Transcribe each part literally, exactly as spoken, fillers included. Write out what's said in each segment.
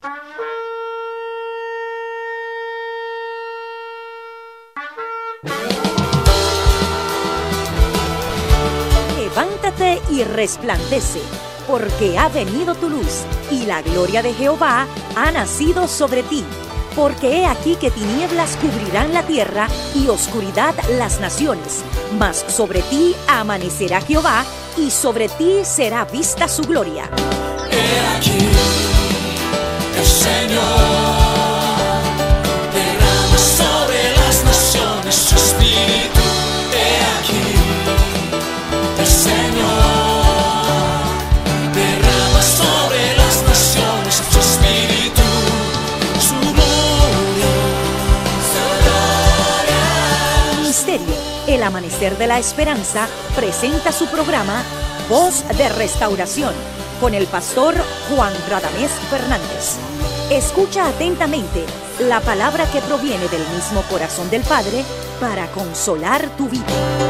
Levántate y resplandece, porque ha venido tu luz, y la gloria de Jehová ha nacido sobre ti. Porque he aquí que tinieblas cubrirán la tierra, y oscuridad las naciones. Mas sobre ti amanecerá Jehová, y sobre ti será vista su gloria. He aquí, el Señor derrama sobre las naciones su espíritu. He aquí, el Señor derrama sobre las naciones su espíritu, su gloria, su gloria. Ministerio El Amanecer de la Esperanza presenta su programa Voz de Restauración con el pastor Juan Radamés Fernández. Escucha atentamente la palabra que proviene del mismo corazón del Padre para consolar tu vida.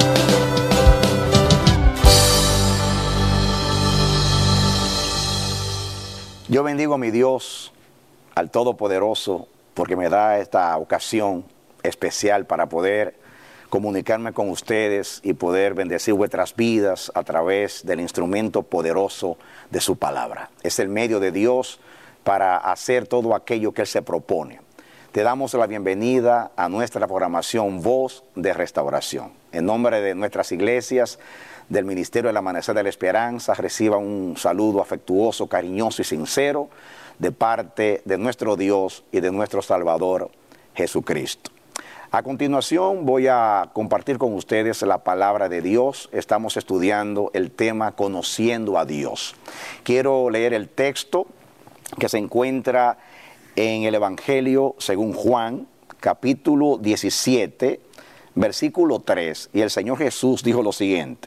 Yo bendigo a mi Dios, al Todopoderoso, porque me da esta ocasión especial para poder comunicarme con ustedes y poder bendecir vuestras vidas a través del instrumento poderoso de su palabra. Es el medio de Dios para hacer todo aquello que Él se propone. Te damos la bienvenida a nuestra programación Voz de Restauración. En nombre de nuestras iglesias, del Ministerio del Amanecer de la Esperanza, reciba un saludo afectuoso, cariñoso y sincero de parte de nuestro Dios y de nuestro Salvador Jesucristo. A continuación voy a compartir con ustedes la palabra de Dios. Estamos estudiando el tema Conociendo a Dios. Quiero leer el texto que se encuentra en el Evangelio según Juan, capítulo diecisiete, versículo tres. Y el Señor Jesús dijo lo siguiente: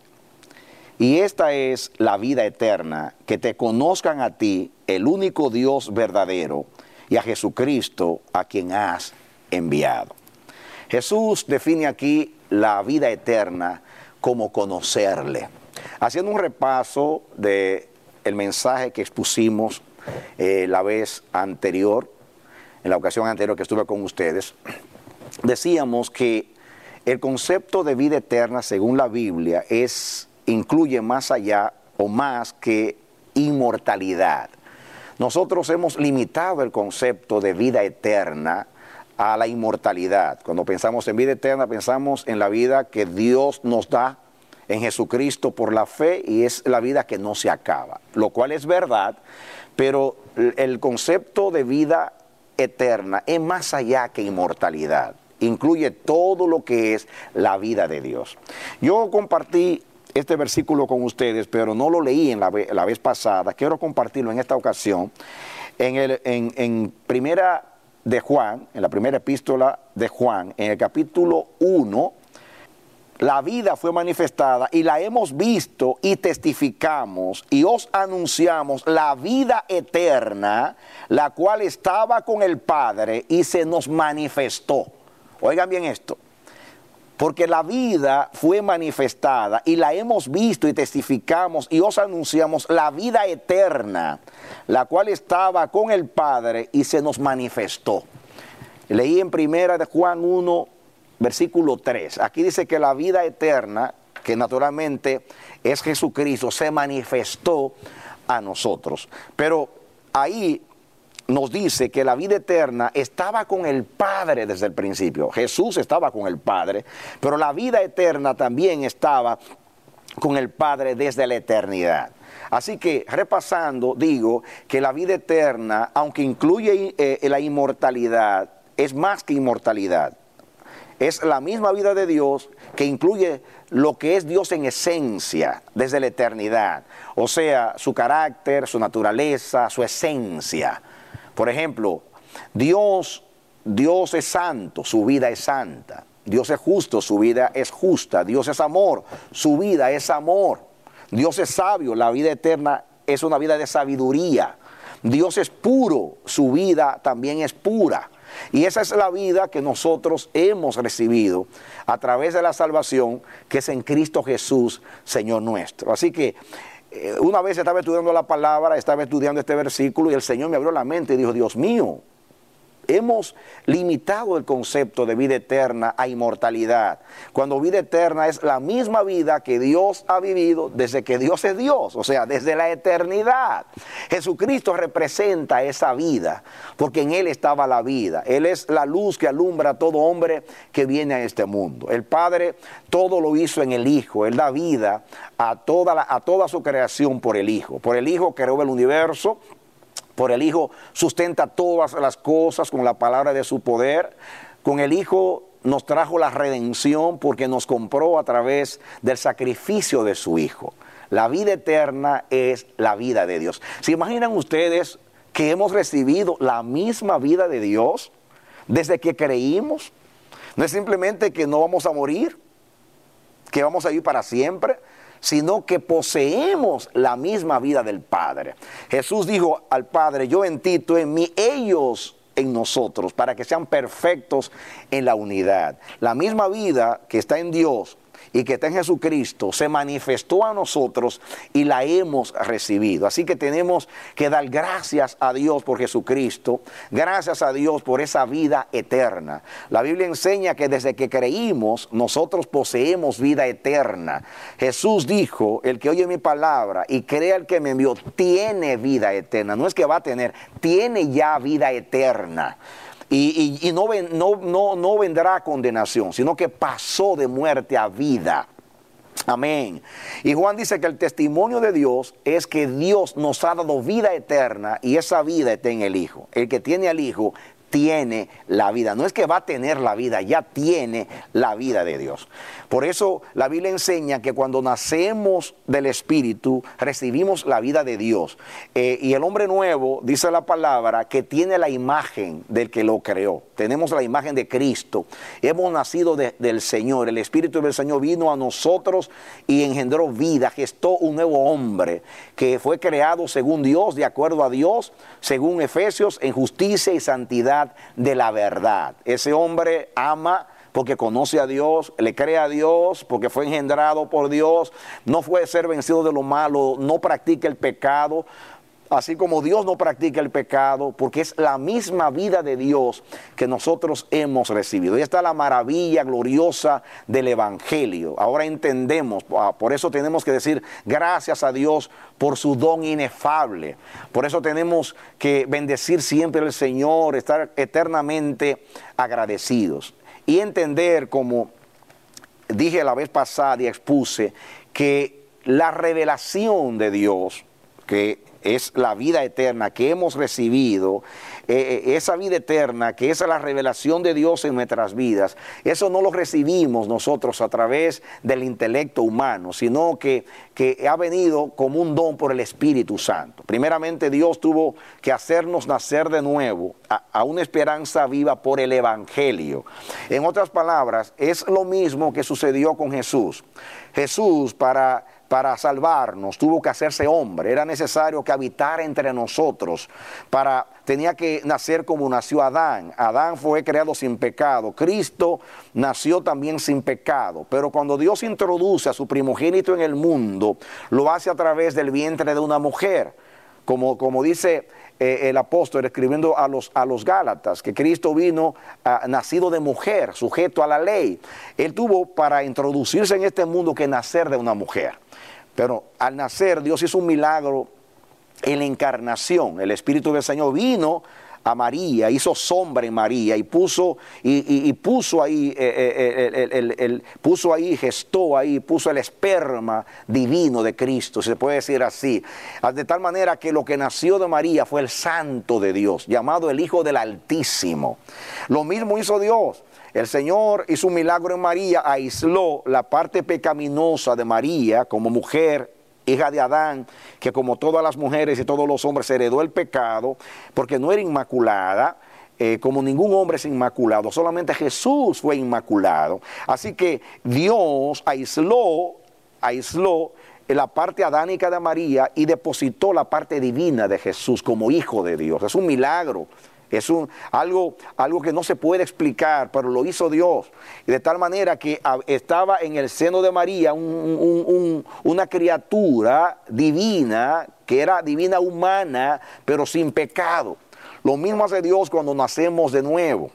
y esta es la vida eterna, que te conozcan a ti, el único Dios verdadero, y a Jesucristo, a quien has enviado. Jesús define aquí la vida eterna como conocerle. Haciendo un repaso del mensaje que expusimos eh, la vez anterior, en la ocasión anterior que estuve con ustedes, decíamos que el concepto de vida eterna, según la Biblia, es, incluye más allá o más que inmortalidad. Nosotros hemos limitado el concepto de vida eterna a la inmortalidad. Cuando pensamos en vida eterna, pensamos en la vida que Dios nos da en Jesucristo por la fe, y es la vida que no se acaba, lo cual es verdad, pero el concepto de vida eterna es más allá que inmortalidad, incluye todo lo que es la vida de Dios. Yo compartí este versículo con ustedes, pero no lo leí en la, la vez pasada. Quiero compartirlo en esta ocasión en, el, en, en primera de Juan, en la primera epístola de Juan, en el capítulo uno. La vida fue manifestada y la hemos visto y testificamos y os anunciamos la vida eterna, la cual estaba con el Padre y se nos manifestó. Oigan bien esto. Porque la vida fue manifestada y la hemos visto y testificamos y os anunciamos la vida eterna, la cual estaba con el Padre y se nos manifestó. Leí en primera de Juan uno, versículo tres. Aquí dice que la vida eterna, que naturalmente es Jesucristo, se manifestó a nosotros. Pero ahí nos dice que la vida eterna estaba con el Padre desde el principio. Jesús estaba con el Padre, pero la vida eterna también estaba con el Padre desde la eternidad. Así que, repasando, digo que la vida eterna, aunque incluye eh, la inmortalidad, es más que inmortalidad. Es la misma vida de Dios que incluye lo que es Dios en esencia desde la eternidad. O sea, su carácter, su naturaleza, su esencia. Por ejemplo, Dios, Dios es santo, su vida es santa. Dios es justo, su vida es justa. Dios es amor, su vida es amor. Dios es sabio, la vida eterna es una vida de sabiduría. Dios es puro, su vida también es pura. Y esa es la vida que nosotros hemos recibido a través de la salvación que es en Cristo Jesús, Señor nuestro. Así que eh, una vez estaba estudiando la palabra, estaba estudiando este versículo y el Señor me abrió la mente y dijo, Dios mío, hemos limitado el concepto de vida eterna a inmortalidad, cuando vida eterna es la misma vida que Dios ha vivido desde que Dios es Dios, o sea, desde la eternidad. Jesucristo representa esa vida, porque en Él estaba la vida. Él es la luz que alumbra a todo hombre que viene a este mundo. El Padre todo lo hizo en el Hijo. Él da vida a toda, la, a toda su creación por el Hijo. Por el Hijo creó el universo. Por el Hijo sustenta todas las cosas con la palabra de su poder. Con el Hijo nos trajo la redención porque nos compró a través del sacrificio de su Hijo. La vida eterna es la vida de Dios. ¿Se imaginan ustedes que hemos recibido la misma vida de Dios desde que creímos? No es simplemente que no vamos a morir, que vamos a vivir para siempre, sino que poseemos la misma vida del Padre. Jesús dijo al Padre, yo en ti, tú en mí, ellos en nosotros, para que sean perfectos en la unidad. La misma vida que está en Dios y que está en Jesucristo se manifestó a nosotros y la hemos recibido. Así que tenemos que dar gracias a Dios por Jesucristo, gracias a Dios por esa vida eterna. La Biblia enseña que desde que creímos nosotros poseemos vida eterna. Jesús dijo, el que oye mi palabra y crea el que me envió tiene vida eterna. No es que va a tener, tiene ya vida eterna. Y, y, y no, ven, no, no, no vendrá condenación, sino que pasó de muerte a vida. Amén. Y Juan dice que el testimonio de Dios es que Dios nos ha dado vida eterna y esa vida está en el Hijo. El que tiene al Hijo tiene la vida. No es que va a tener la vida, ya tiene la vida de Dios. Por eso la Biblia enseña que cuando nacemos del Espíritu, recibimos la vida de Dios. Eh, y el hombre nuevo, dice la palabra, que tiene la imagen del que lo creó. Tenemos la imagen de Cristo. Hemos nacido de, del Señor. El Espíritu del Señor vino a nosotros y engendró vida, gestó un nuevo hombre que fue creado según Dios, de acuerdo a Dios, según Efesios, en justicia y santidad de la verdad. Ese hombre ama porque conoce a Dios, le cree a Dios, porque fue engendrado por Dios, no fue ser vencido de lo malo, no practica el pecado, así como Dios no practica el pecado, porque es la misma vida de Dios que nosotros hemos recibido. Y esta es la maravilla gloriosa del Evangelio. Ahora entendemos, por eso tenemos que decir gracias a Dios por su don inefable. Por eso tenemos que bendecir siempre al Señor, estar eternamente agradecidos. Y entender, como dije la vez pasada y expuse, que la revelación de Dios, que es la vida eterna que hemos recibido, eh, esa vida eterna que es la revelación de Dios en nuestras vidas, eso no lo recibimos nosotros a través del intelecto humano, sino que, que ha venido como un don por el Espíritu Santo. Primeramente Dios tuvo que hacernos nacer de nuevo a, a una esperanza viva por el Evangelio. En otras palabras, es lo mismo que sucedió con Jesús. Jesús para... Para salvarnos tuvo que hacerse hombre, era necesario que habitara entre nosotros, para, tenía que nacer como nació Adán. Adán fue creado sin pecado, Cristo nació también sin pecado, pero cuando Dios introduce a su primogénito en el mundo, lo hace a través del vientre de una mujer, como, como dice eh, el apóstol escribiendo a los, a los Gálatas, que Cristo vino uh, nacido de mujer, sujeto a la ley. Él tuvo para introducirse en este mundo que nacer de una mujer. Pero al nacer Dios hizo un milagro en la encarnación. El Espíritu del Señor vino a María, hizo sombra en María y puso, y, y, y puso ahí, eh, el, el, el, el, puso ahí, gestó ahí, puso el esperma divino de Cristo, se puede decir así. De tal manera que lo que nació de María fue el Santo de Dios, llamado el Hijo del Altísimo. Lo mismo hizo Dios. El Señor hizo un milagro en María, aisló la parte pecaminosa de María como mujer, hija de Adán, que como todas las mujeres y todos los hombres heredó el pecado, porque no era inmaculada, eh, como ningún hombre es inmaculado, solamente Jesús fue inmaculado. Así que Dios aisló, aisló la parte adánica de María y depositó la parte divina de Jesús como hijo de Dios. Es un milagro Es un, algo, algo que no se puede explicar, pero lo hizo Dios. Y de tal manera que estaba en el seno de María un, un, un, una criatura divina, que era divina humana, pero sin pecado. Lo mismo hace Dios cuando nacemos de nuevo.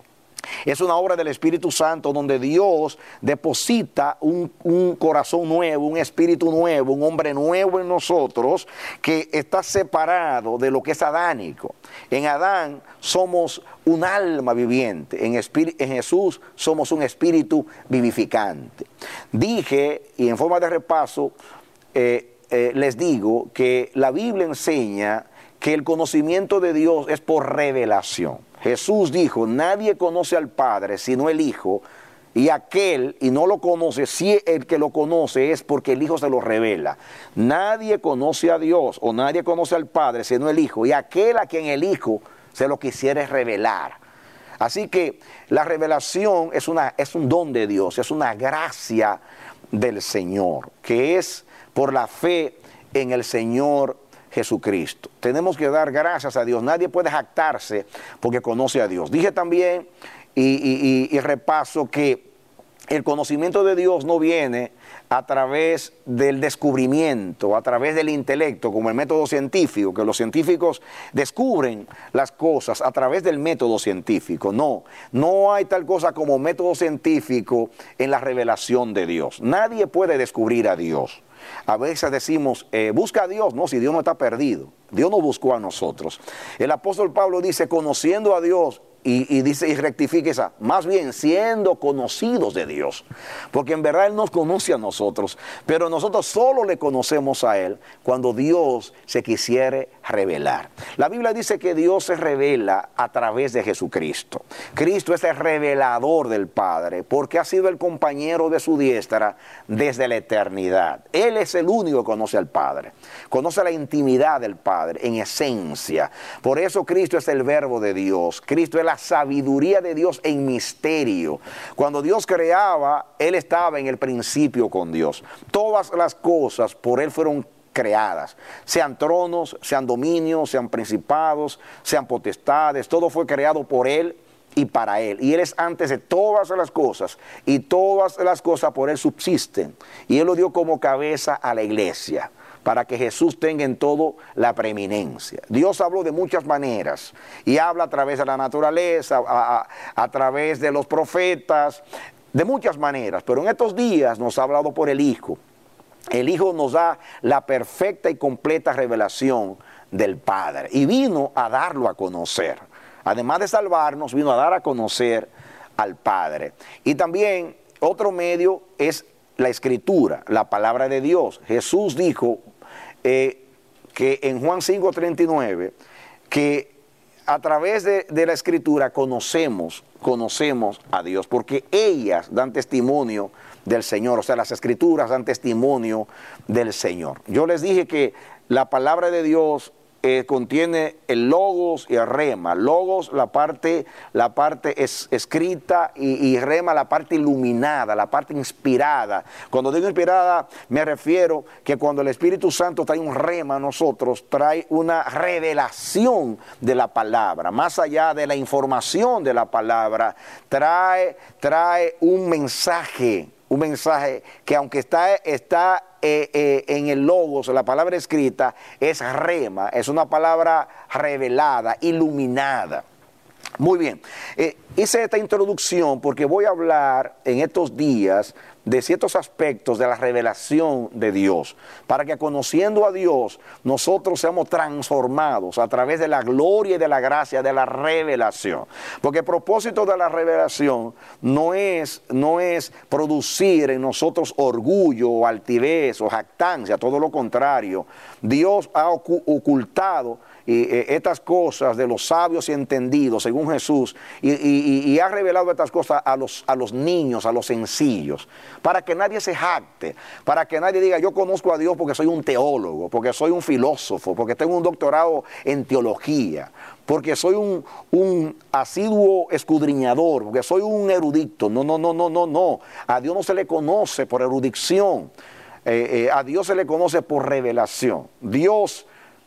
Es una obra del Espíritu Santo donde Dios deposita un, un corazón nuevo, un espíritu nuevo, un hombre nuevo en nosotros que está separado de lo que es adánico. En Adán somos un alma viviente, en, en Jesús somos un espíritu vivificante. Dije, y en forma de repaso, eh, eh, les digo que la Biblia enseña que el conocimiento de Dios es por revelación. Jesús dijo, nadie conoce al Padre sino el Hijo, y aquel, y no lo conoce, si el que lo conoce es porque el Hijo se lo revela. Nadie conoce a Dios o nadie conoce al Padre sino el Hijo, y aquel a quien el Hijo se lo quisiera revelar. Así que la revelación es, una, es un don de Dios, es una gracia del Señor, que es por la fe en el Señor Jesucristo. Tenemos que dar gracias a Dios. Nadie puede jactarse porque conoce a Dios. Dije también y, y, y, y repaso que el conocimiento de Dios no viene a través del descubrimiento, a través del intelecto, como el método científico, que los científicos descubren las cosas a través del método científico. No, no hay tal cosa como método científico en la revelación de Dios. Nadie puede descubrir a Dios. A veces decimos, eh, busca a Dios, no, si Dios no está perdido. Dios no buscó a nosotros. El apóstol Pablo dice, conociendo a Dios, y, y dice, y rectifica esa, más bien siendo conocidos de Dios. Porque en verdad Él nos conoce a nosotros, pero nosotros solo le conocemos a Él cuando Dios se quisiere revelar. La Biblia dice que Dios se revela a través de Jesucristo. Cristo es el revelador del Padre, porque ha sido el compañero de su diestra desde la eternidad. Él es el único que conoce al Padre, conoce la intimidad del Padre en esencia. Por eso Cristo es el verbo de Dios. Cristo es la sabiduría de Dios en misterio. Cuando Dios creaba, Él estaba en el principio con Dios. Todas las cosas por Él fueron creadas, sean tronos, sean dominios, sean principados, sean potestades, todo fue creado por Él y para Él. Y Él es antes de todas las cosas, y todas las cosas por Él subsisten. Y Él lo dio como cabeza a la iglesia, para que Jesús tenga en todo la preeminencia. Dios habló de muchas maneras, y habla a través de la naturaleza, a, a, a través de los profetas, de muchas maneras, pero en estos días nos ha hablado por el Hijo. El Hijo nos da la perfecta y completa revelación del Padre, y vino a darlo a conocer. Además de salvarnos, vino a dar a conocer al Padre. Y también otro medio es la Escritura, la palabra de Dios. Jesús dijo eh, que en Juan cinco treinta y nueve, que a través de, de la Escritura conocemos, conocemos a Dios, porque ellas dan testimonio del Señor. O sea, las Escrituras dan testimonio del Señor. Yo les dije que la palabra de Dios Eh, contiene el logos y el rema. Logos, la parte, la parte es, escrita, y, y rema, la parte iluminada, la parte inspirada. Cuando digo inspirada, me refiero que cuando el Espíritu Santo trae un rema a nosotros, trae una revelación de la palabra, más allá de la información de la palabra, trae, trae un mensaje, un mensaje que aunque está, está Eh, eh, en el logos, la palabra escrita es rema, es una palabra revelada, iluminada. Muy bien, eh, hice esta introducción porque voy a hablar en estos días de ciertos aspectos de la revelación de Dios, para que conociendo a Dios nosotros seamos transformados a través de la gloria y de la gracia de la revelación. Porque el propósito de la revelación no es, no es producir en nosotros orgullo o altivez o jactancia, todo lo contrario. Dios ha ocultado y, eh, estas cosas de los sabios y entendidos, según Jesús, y, y, y ha revelado estas cosas a los, a los niños, a los sencillos, para que nadie se jacte, para que nadie diga, yo conozco a Dios porque soy un teólogo, porque soy un filósofo, porque tengo un doctorado en teología, porque soy un, un asiduo escudriñador, porque soy un erudito. No, no, no, no, no, no. A Dios no se le conoce por erudición, eh, eh, a Dios se le conoce por revelación. Dios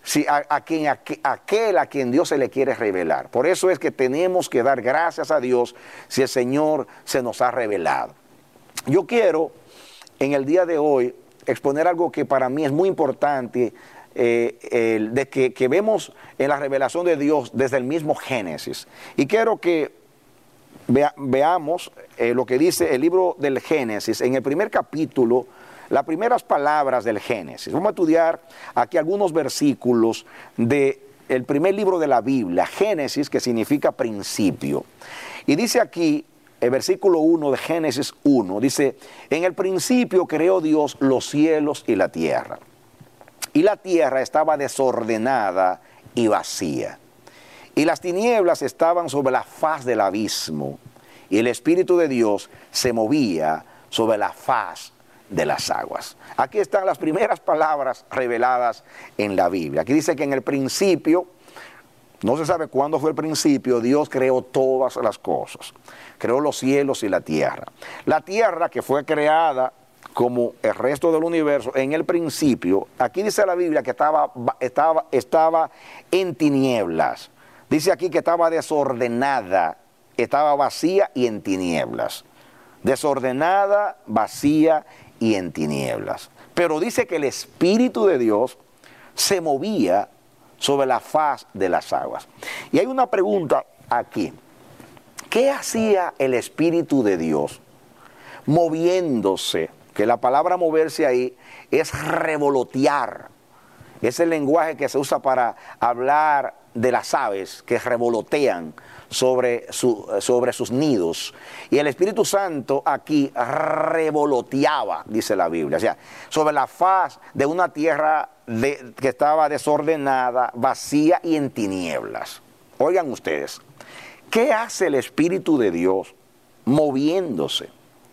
si a, a quien, a, a aquel a quien Dios se le quiere revelar. Por eso es que tenemos que dar gracias a Dios si el Señor se nos ha revelado. Yo quiero en el día de hoy exponer algo que para mí es muy importante, eh, el, de que, que vemos en la revelación de Dios desde el mismo Génesis. Y quiero que vea, veamos eh, lo que dice el libro del Génesis en el primer capítulo, las primeras palabras del Génesis. Vamos a estudiar aquí algunos versículos del primer libro de la Biblia, Génesis, que significa principio. Y dice aquí, el versículo uno de Génesis uno, dice, en el principio creó Dios los cielos y la tierra. Y la tierra estaba desordenada y vacía. Y las tinieblas estaban sobre la faz del abismo. Y el Espíritu de Dios se movía sobre la faz de las aguas. Aquí están las primeras palabras reveladas en la Biblia. Aquí dice que en el principio, no se sabe cuándo fue el principio, Dios creó todas las cosas. Creó los cielos y la tierra. La tierra que fue creada como el resto del universo en el principio, aquí dice la Biblia que estaba, estaba, estaba en tinieblas. Dice aquí que estaba desordenada, estaba vacía y en tinieblas. Desordenada, vacía y en tinieblas. Pero dice que el Espíritu de Dios se movía sobre la faz de las aguas. Y hay una pregunta aquí. ¿Qué hacía el Espíritu de Dios moviéndose? Que la palabra moverse ahí es revolotear. Es el lenguaje que se usa para hablar de las aves que revolotean sobre, su, sobre sus nidos. Y el Espíritu Santo aquí revoloteaba, dice la Biblia. O sea, sobre la faz de una tierra de, que estaba desordenada, vacía y en tinieblas. Oigan ustedes, ¿qué hace el Espíritu de Dios moviéndose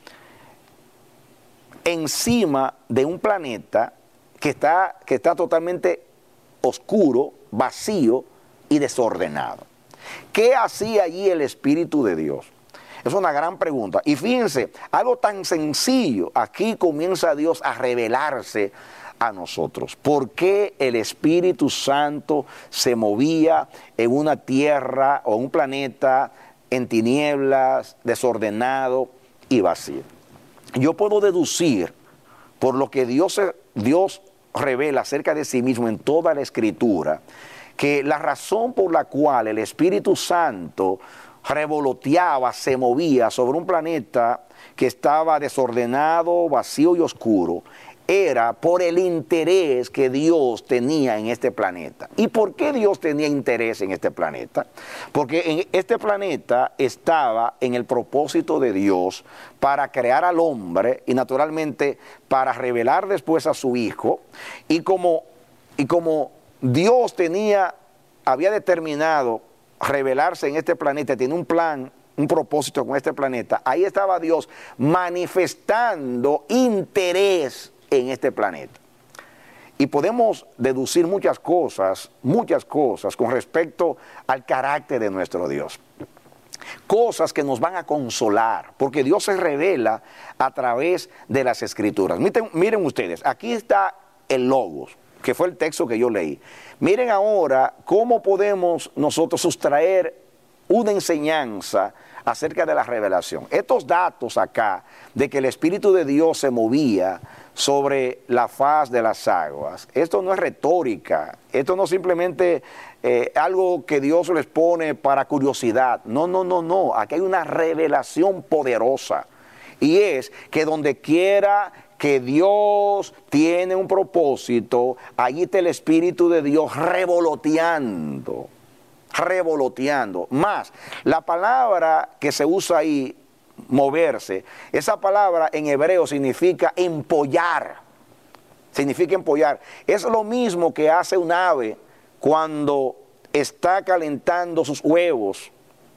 encima de un planeta que está, que está totalmente oscuro, vacío y desordenado? ¿Qué hacía allí el Espíritu de Dios? Es una gran pregunta. Y fíjense, algo tan sencillo, aquí comienza Dios a revelarse a nosotros. ¿Por qué el Espíritu Santo se movía en una tierra o un planeta en tinieblas, desordenado y vacío? Yo puedo deducir por lo que Dios, Dios revela acerca de sí mismo en toda la Escritura, que la razón por la cual el Espíritu Santo revoloteaba, se movía sobre un planeta que estaba desordenado, vacío y oscuro, era por el interés que Dios tenía en este planeta. ¿Y por qué Dios tenía interés en este planeta? Porque en este planeta estaba en el propósito de Dios para crear al hombre y naturalmente para revelar después a su Hijo. Y como, y como Dios tenía, había determinado revelarse en este planeta, tiene un plan, un propósito con este planeta, ahí estaba Dios manifestando interés en este planeta. Y podemos deducir muchas cosas, muchas cosas con respecto al carácter de nuestro Dios. Cosas que nos van a consolar, porque Dios se revela a través de las Escrituras. Miren, miren ustedes, aquí está el Logos, que fue el texto que yo leí. Miren ahora cómo podemos nosotros sustraer una enseñanza acerca de la revelación. Estos datos acá, de que el Espíritu de Dios se movía sobre la faz de las aguas, esto no es retórica, esto no es simplemente eh, algo que Dios les pone para curiosidad. No, no, no, no, aquí hay una revelación poderosa. Y es que donde quiera que Dios tiene un propósito, allí está el Espíritu de Dios revoloteando, revoloteando. Más, la palabra que se usa ahí, moverse, esa palabra en hebreo significa empollar, significa empollar. Es lo mismo que hace un ave cuando está calentando sus huevos,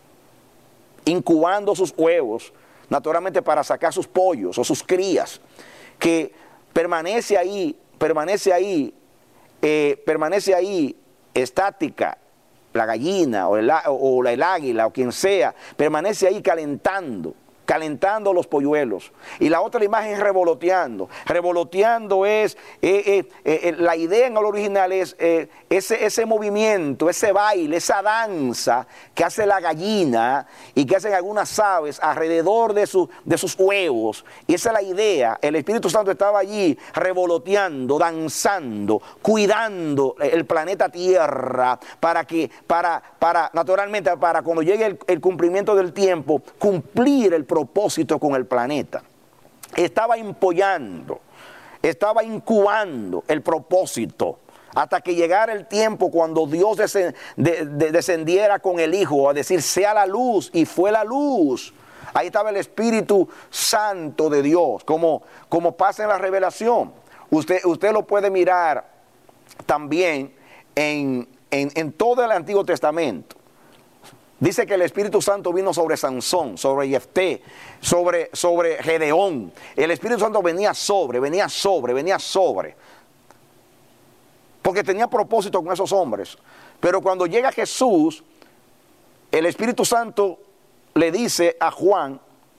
incubando sus huevos, naturalmente para sacar sus pollos o sus crías, que permanece ahí, permanece ahí, eh, permanece ahí estática, la gallina o el, o el águila o quien sea, permanece ahí calentando. calentando los polluelos. Y la otra imagen es revoloteando. Revoloteando es, eh, eh, eh, la idea en el original es eh, ese, ese movimiento, ese baile, esa danza que hace la gallina y que hacen algunas aves alrededor de, su, de sus huevos. Y esa es la idea. El Espíritu Santo estaba allí revoloteando, danzando, cuidando el planeta Tierra para que, para, para naturalmente, para cuando llegue el, el cumplimiento del tiempo, cumplir el propósito con el planeta. Estaba empollando, estaba incubando el propósito hasta que llegara el tiempo cuando Dios descendiera con el Hijo a decir sea la luz, y fue la luz. Ahí estaba el Espíritu Santo de Dios, como, como pasa en la revelación. Usted, usted lo puede mirar también en, en, en todo el Antiguo Testamento. Dice que el Espíritu Santo vino sobre Sansón, sobre Jefté, sobre, sobre Gedeón. El Espíritu Santo venía sobre, venía sobre, venía sobre. Porque tenía propósito con esos hombres. Pero cuando llega Jesús, el Espíritu Santo le dice a Juan,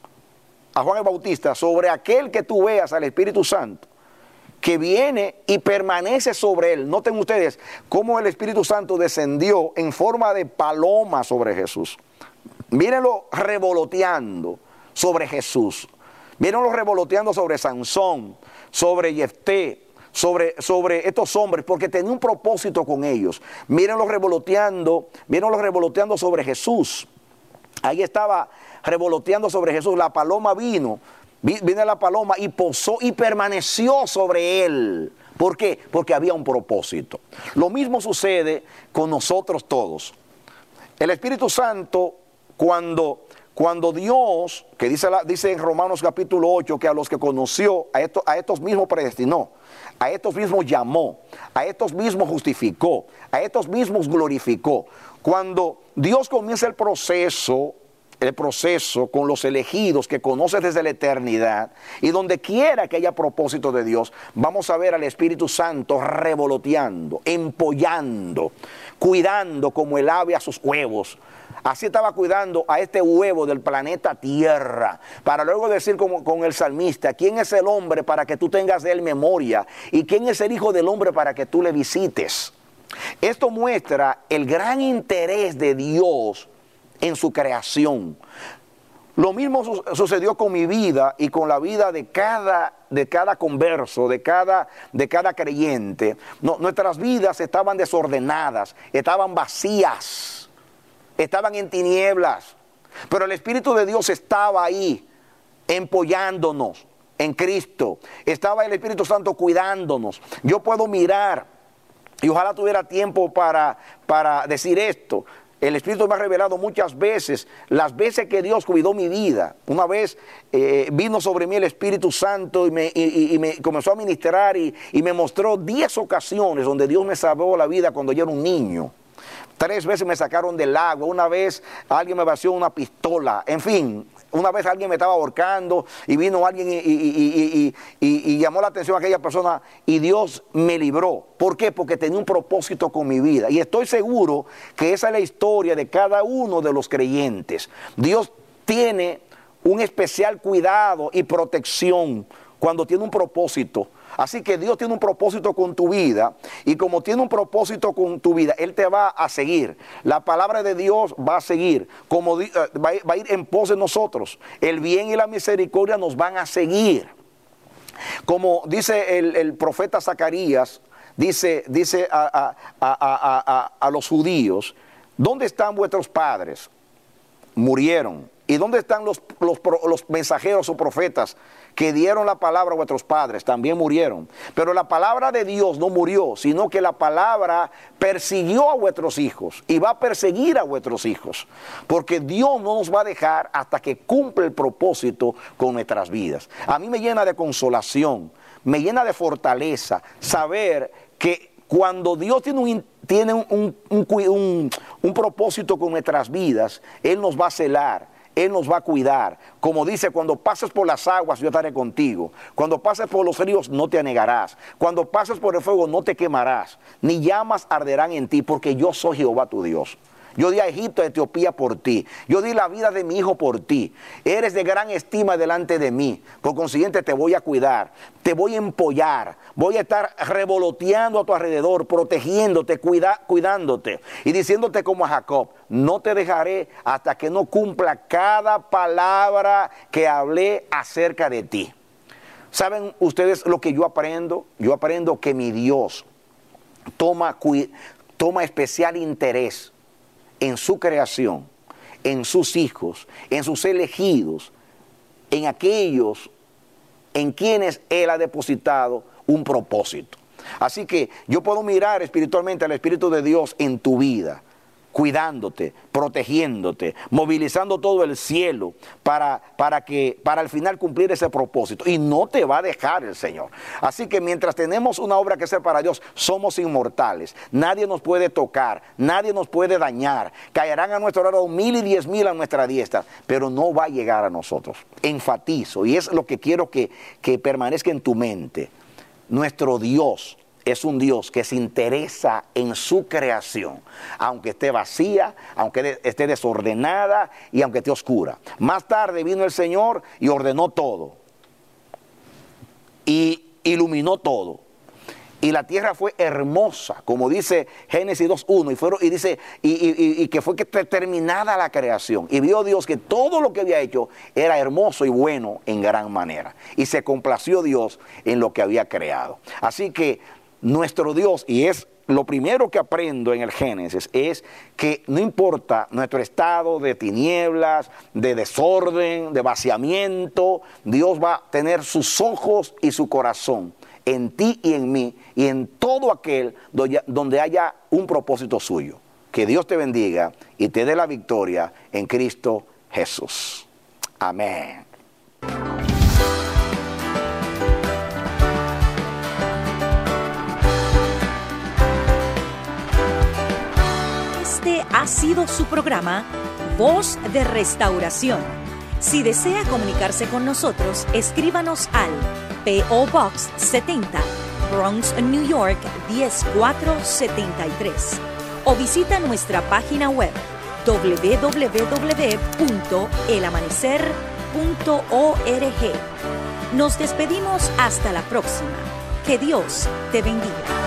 a Juan el Bautista, sobre aquel que tú veas al Espíritu Santo, que viene y permanece sobre él. Noten ustedes cómo el Espíritu Santo descendió en forma de paloma sobre Jesús. Mírenlo revoloteando sobre Jesús. Mírenlo revoloteando sobre Sansón, sobre Jefté, sobre, sobre estos hombres, porque tenía un propósito con ellos. Mírenlo revoloteando, mírenlo revoloteando sobre Jesús. Ahí estaba revoloteando sobre Jesús. La paloma vino. Viene la paloma y posó y permaneció sobre él. ¿Por qué? Porque había un propósito. Lo mismo sucede con nosotros todos. El Espíritu Santo, cuando, cuando Dios, que dice, la, dice en Romanos capítulo ocho, que a los que conoció, a, esto, a estos mismos predestinó, a estos mismos llamó, a estos mismos justificó, a estos mismos glorificó. Cuando Dios comienza el proceso, el proceso con los elegidos que conoce desde la eternidad, y donde quiera que haya propósito de Dios, vamos a ver al Espíritu Santo revoloteando, empollando, cuidando como el ave a sus huevos. Así estaba cuidando a este huevo del planeta Tierra, para luego decir como, con el salmista, ¿quién es el hombre para que tú tengas de él memoria? ¿Y quién es el hijo del hombre para que tú le visites? Esto muestra el gran interés de Dios en su creación. Lo mismo su sucedió con mi vida y con la vida de cada, de cada converso, de cada, de cada creyente. No, nuestras vidas estaban desordenadas, estaban vacías, estaban en tinieblas, pero el Espíritu de Dios estaba ahí, empollándonos en Cristo. Estaba el Espíritu Santo cuidándonos. Yo puedo mirar, y ojalá tuviera tiempo para, para decir esto. El Espíritu me ha revelado muchas veces, las veces que Dios cuidó mi vida. Una vez eh, vino sobre mí el Espíritu Santo y me, y, y me comenzó a ministrar y, y me mostró diez ocasiones donde Dios me salvó la vida cuando yo era un niño. Tres veces me sacaron del agua, una vez alguien me vació una pistola, en fin, una vez alguien me estaba ahorcando y vino alguien y, y, y, y, y, y llamó la atención a aquella persona y Dios me libró. ¿Por qué? Porque tenía un propósito con mi vida y estoy seguro que esa es la historia de cada uno de los creyentes. Dios tiene un especial cuidado y protección cuando tiene un propósito. Así que Dios tiene un propósito con tu vida y como tiene un propósito con tu vida, Él te va a seguir. La palabra de Dios va a seguir, como va a ir en pos de nosotros. El bien y la misericordia nos van a seguir. Como dice el, el profeta Zacarías, dice, dice a, a, a, a, a, a los judíos, ¿dónde están vuestros padres? Murieron. ¿Y dónde están los, los, los mensajeros o profetas que dieron la palabra a vuestros padres? También murieron. Pero la palabra de Dios no murió, sino que la palabra persiguió a vuestros hijos y va a perseguir a vuestros hijos. Porque Dios no nos va a dejar hasta que cumpla el propósito con nuestras vidas. A mí me llena de consolación, me llena de fortaleza saber que cuando Dios tiene un, tiene un, un, un, un, un propósito con nuestras vidas, Él nos va a celar. Él nos va a cuidar. Como dice, cuando pases por las aguas, yo estaré contigo. Cuando pases por los ríos, no te anegarás. Cuando pases por el fuego, no te quemarás. Ni llamas arderán en ti, porque yo soy Jehová tu Dios. Yo di a Egipto, a Etiopía por ti. Yo di la vida de mi hijo por ti. Eres de gran estima delante de mí. Por consiguiente te voy a cuidar, te voy a empollar, voy a estar revoloteando a tu alrededor, protegiéndote, cuida, cuidándote y diciéndote como a Jacob, no te dejaré hasta que no cumpla cada palabra que hablé acerca de ti. ¿Saben ustedes lo que yo aprendo? Yo aprendo que mi Dios toma, toma especial interés en su creación, en sus hijos, en sus elegidos, en aquellos en quienes Él ha depositado un propósito. Así que yo puedo mirar espiritualmente al Espíritu de Dios en tu vida, cuidándote, protegiéndote, movilizando todo el cielo para, para que para al final cumplir ese propósito. Y no te va a dejar el Señor. Así que mientras tenemos una obra que hacer para Dios, somos inmortales. Nadie nos puede tocar, nadie nos puede dañar. Caerán a nuestro lado mil y diez mil a nuestra diestra, pero no va a llegar a nosotros. Enfatizo, y es lo que quiero que, que permanezca en tu mente. Nuestro Dios es un Dios que se interesa en su creación, aunque esté vacía, aunque esté desordenada y aunque esté oscura. Más tarde vino el Señor y ordenó todo, y iluminó todo. Y la tierra fue hermosa, como dice Génesis dos uno, y, fueron, y dice y, y, y que fue que terminada la creación. Y vio Dios que todo lo que había hecho era hermoso y bueno en gran manera. Y se complació Dios en lo que había creado. Así que nuestro Dios, y es lo primero que aprendo en el Génesis, es que no importa nuestro estado de tinieblas, de desorden, de vaciamiento, Dios va a tener sus ojos y su corazón en ti y en mí y en todo aquel donde haya un propósito suyo. Que Dios te bendiga y te dé la victoria en Cristo Jesús. Amén. Este ha sido su programa Voz de Restauración. Si desea comunicarse con nosotros, escríbanos al P O Box setenta, Bronx, New York diez mil cuatrocientos setenta y tres o visita nuestra página web doble u doble u doble u punto el amanecer punto org. Nos despedimos hasta la próxima. Que Dios te bendiga.